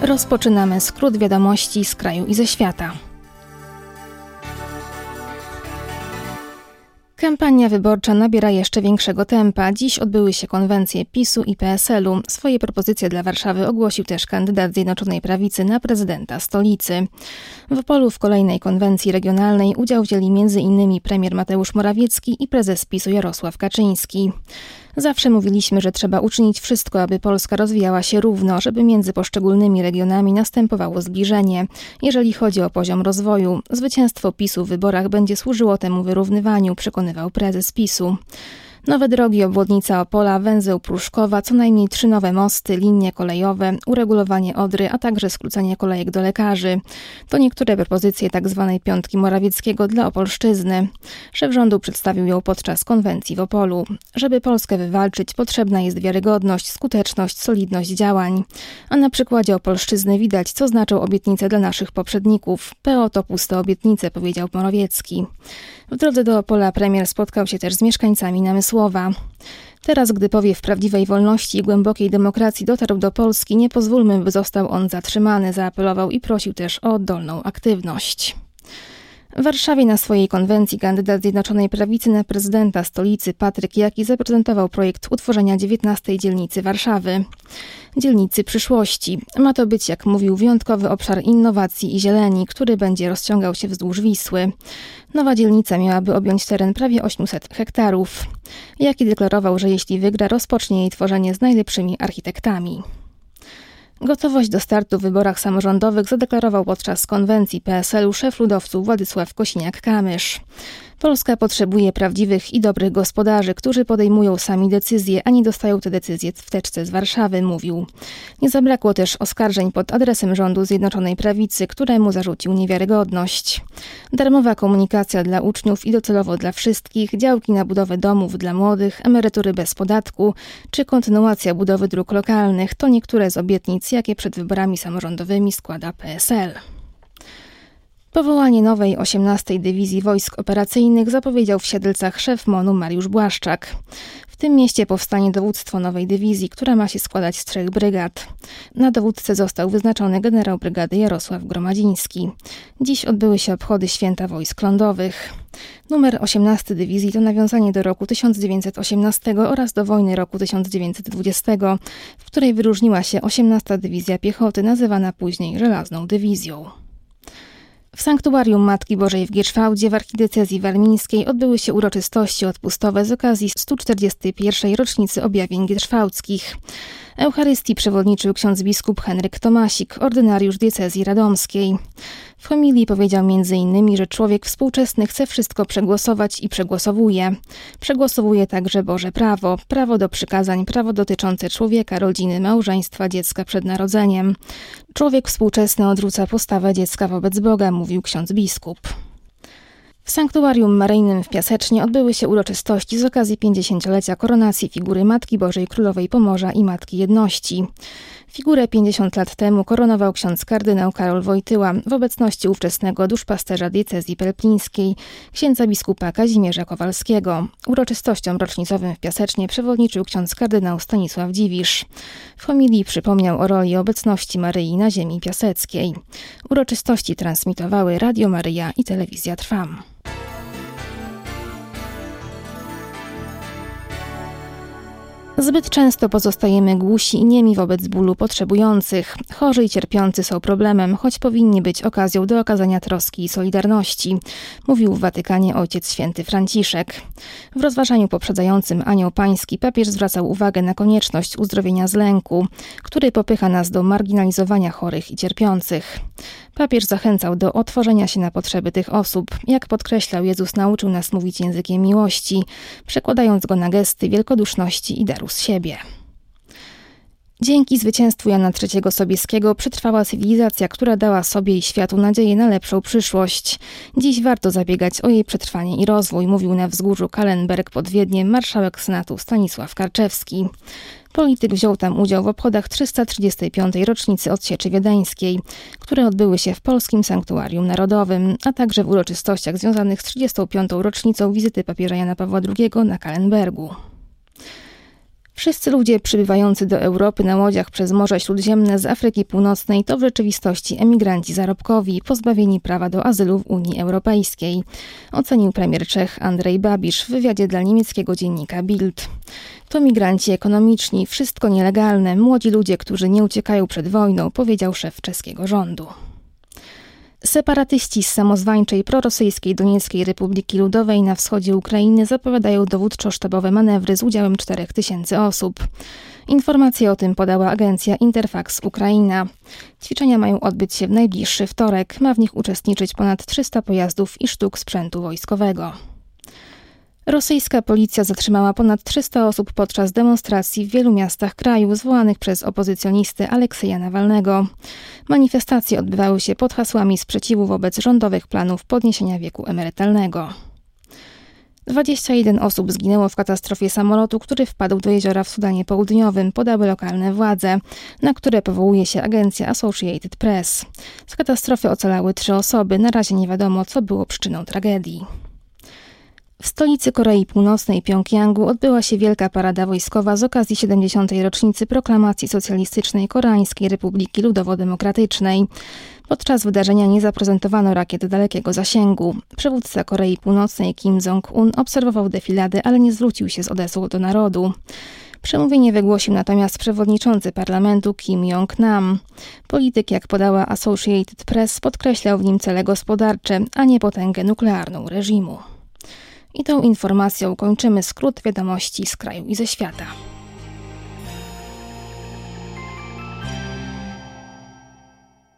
Rozpoczynamy skrót wiadomości z kraju i ze świata. Kampania wyborcza nabiera jeszcze większego tempa. Dziś odbyły się konwencje PiS-u i PSL-u. Swoje propozycje dla Warszawy ogłosił też kandydat Zjednoczonej Prawicy na prezydenta stolicy. W Opolu w kolejnej konwencji regionalnej udział wzięli m.in. premier Mateusz Morawiecki i prezes PiS-u Jarosław Kaczyński. Zawsze mówiliśmy, że trzeba uczynić wszystko, aby Polska rozwijała się równo, żeby między poszczególnymi regionami następowało zbliżenie. Jeżeli chodzi o poziom rozwoju, zwycięstwo PiS-u w wyborach będzie służyło temu wyrównywaniu, przekonywał prezes PiS-u. Nowe drogi, obwodnica Opola, węzeł Pruszkowa, co najmniej 3 nowe mosty, linie kolejowe, uregulowanie Odry, a także skrócenie kolejek do lekarzy. To niektóre propozycje tzw. piątki Morawieckiego dla Opolszczyzny. Szef rządu przedstawił ją podczas konwencji w Opolu. Żeby Polskę wywalczyć, potrzebna jest wiarygodność, skuteczność, solidność działań. A na przykładzie Opolszczyzny widać, co znaczą obietnice dla naszych poprzedników. PO to puste obietnice, powiedział Morawiecki. W drodze do Opola premier spotkał się też z mieszkańcami Namysłowa. Teraz, gdy powiew prawdziwej wolności i głębokiej demokracji dotarł do Polski, nie pozwólmy, by został on zatrzymany, zaapelował i prosił też o oddolną aktywność. W Warszawie na swojej konwencji kandydat Zjednoczonej Prawicy na prezydenta stolicy Patryk Jaki zaprezentował projekt utworzenia 19. dzielnicy Warszawy. Dzielnicy przyszłości. Ma to być, jak mówił, wyjątkowy obszar innowacji i zieleni, który będzie rozciągał się wzdłuż Wisły. Nowa dzielnica miałaby objąć teren prawie 800 hektarów. Jaki deklarował, że jeśli wygra, rozpocznie jej tworzenie z najlepszymi architektami. Gotowość do startu w wyborach samorządowych zadeklarował podczas konwencji PSL-u szef ludowców Władysław Kosiniak-Kamysz. Polska potrzebuje prawdziwych i dobrych gospodarzy, którzy podejmują sami decyzje, a nie dostają te decyzje w teczce z Warszawy, mówił. Nie zabrakło też oskarżeń pod adresem rządu Zjednoczonej Prawicy, któremu zarzucił niewiarygodność. Darmowa komunikacja dla uczniów i docelowo dla wszystkich, działki na budowę domów dla młodych, emerytury bez podatku, czy kontynuacja budowy dróg lokalnych to niektóre z obietnic, jakie przed wyborami samorządowymi składa PSL. Powołanie nowej 18. Dywizji Wojsk Operacyjnych zapowiedział w Siedlcach szef MON-u Mariusz Błaszczak. W tym mieście powstanie dowództwo nowej dywizji, która ma się składać z 3 brygad. Na dowódcę został wyznaczony generał brygady Jarosław Gromadziński. Dziś odbyły się obchody Święta Wojsk Lądowych. Numer 18 dywizji to nawiązanie do roku 1918 oraz do wojny roku 1920, w której wyróżniła się 18. Dywizja Piechoty, nazywana później Żelazną Dywizją. W Sanktuarium Matki Bożej w Gierszwałdzie w archidiecezji warmińskiej odbyły się uroczystości odpustowe z okazji 141. rocznicy objawień gierszwałdzkich. Eucharystii przewodniczył ksiądz biskup Henryk Tomasik, ordynariusz diecezji radomskiej. W homilii powiedział m.in., że człowiek współczesny chce wszystko przegłosować i przegłosowuje. Przegłosowuje także Boże prawo, prawo do przykazań, prawo dotyczące człowieka, rodziny, małżeństwa, dziecka przed narodzeniem. Człowiek współczesny odrzuca postawę dziecka wobec Boga, mówił ksiądz biskup. W Sanktuarium Maryjnym w Piasecznie odbyły się uroczystości z okazji 50-lecia koronacji figury Matki Bożej Królowej Pomorza i Matki Jedności. Figurę 50 lat temu koronował ksiądz kardynał Karol Wojtyła w obecności ówczesnego duszpasterza diecezji pelplińskiej, księdza biskupa Kazimierza Kowalskiego. Uroczystościom rocznicowym w Piasecznie przewodniczył ksiądz kardynał Stanisław Dziwisz. W homilii przypomniał o roli obecności Maryi na ziemi piaseckiej. Uroczystości transmitowały Radio Maryja i Telewizja Trwam. Zbyt często pozostajemy głusi i niemi wobec bólu potrzebujących. Chorzy i cierpiący są problemem, choć powinni być okazją do okazania troski i solidarności, mówił w Watykanie Ojciec Święty Franciszek. W rozważaniu poprzedzającym Anioł Pański papież zwracał uwagę na konieczność uzdrowienia z lęku, który popycha nas do marginalizowania chorych i cierpiących. Papież zachęcał do otworzenia się na potrzeby tych osób. Jak podkreślał, Jezus nauczył nas mówić językiem miłości, przekładając go na gesty wielkoduszności i daru z siebie. Dzięki zwycięstwu Jana III Sobieskiego przetrwała cywilizacja, która dała sobie i światu nadzieję na lepszą przyszłość. Dziś warto zabiegać o jej przetrwanie i rozwój, mówił na wzgórzu Kallenberg pod Wiedniem marszałek Senatu Stanisław Karczewski. Polityk wziął tam udział w obchodach 335. rocznicy odsieczy wiedeńskiej, które odbyły się w Polskim Sanktuarium Narodowym, a także w uroczystościach związanych z 35. rocznicą wizyty papieża Jana Pawła II na Kallenbergu. Wszyscy ludzie przybywający do Europy na łodziach przez Morze Śródziemne z Afryki Północnej to w rzeczywistości emigranci zarobkowi, pozbawieni prawa do azylu w Unii Europejskiej, ocenił premier Czech Andrej Babiš w wywiadzie dla niemieckiego dziennika Bild. To migranci ekonomiczni, wszystko nielegalne, młodzi ludzie, którzy nie uciekają przed wojną, powiedział szef czeskiego rządu. Separatyści z samozwańczej prorosyjskiej Donieckiej Republiki Ludowej na wschodzie Ukrainy zapowiadają dowódczo-sztabowe manewry z udziałem 4000 osób. Informacje o tym podała agencja Interfax Ukraina. Ćwiczenia mają odbyć się w najbliższy wtorek. Ma w nich uczestniczyć ponad 300 pojazdów i sztuk sprzętu wojskowego. Rosyjska policja zatrzymała ponad 300 osób podczas demonstracji w wielu miastach kraju zwołanych przez opozycjonistę Aleksieja Nawalnego. Manifestacje odbywały się pod hasłami sprzeciwu wobec rządowych planów podniesienia wieku emerytalnego. 21 osób zginęło w katastrofie samolotu, który wpadł do jeziora w Sudanie Południowym, podały lokalne władze, na które powołuje się agencja Associated Press. Z katastrofy ocalały 3 osoby, na razie nie wiadomo, co było przyczyną tragedii. W stolicy Korei Północnej, Pjongjangu, odbyła się wielka parada wojskowa z okazji 70. rocznicy proklamacji Socjalistycznej Koreańskiej Republiki Ludowo-Demokratycznej. Podczas wydarzenia nie zaprezentowano rakiet dalekiego zasięgu. Przywódca Korei Północnej Kim Jong-un obserwował defiladę, ale nie zwrócił się z odezwą do narodu. Przemówienie wygłosił natomiast przewodniczący parlamentu Kim Jong-nam. Polityk, jak podała Associated Press, podkreślał w nim cele gospodarcze, a nie potęgę nuklearną reżimu. I tą informacją kończymy skrót wiadomości z kraju i ze świata.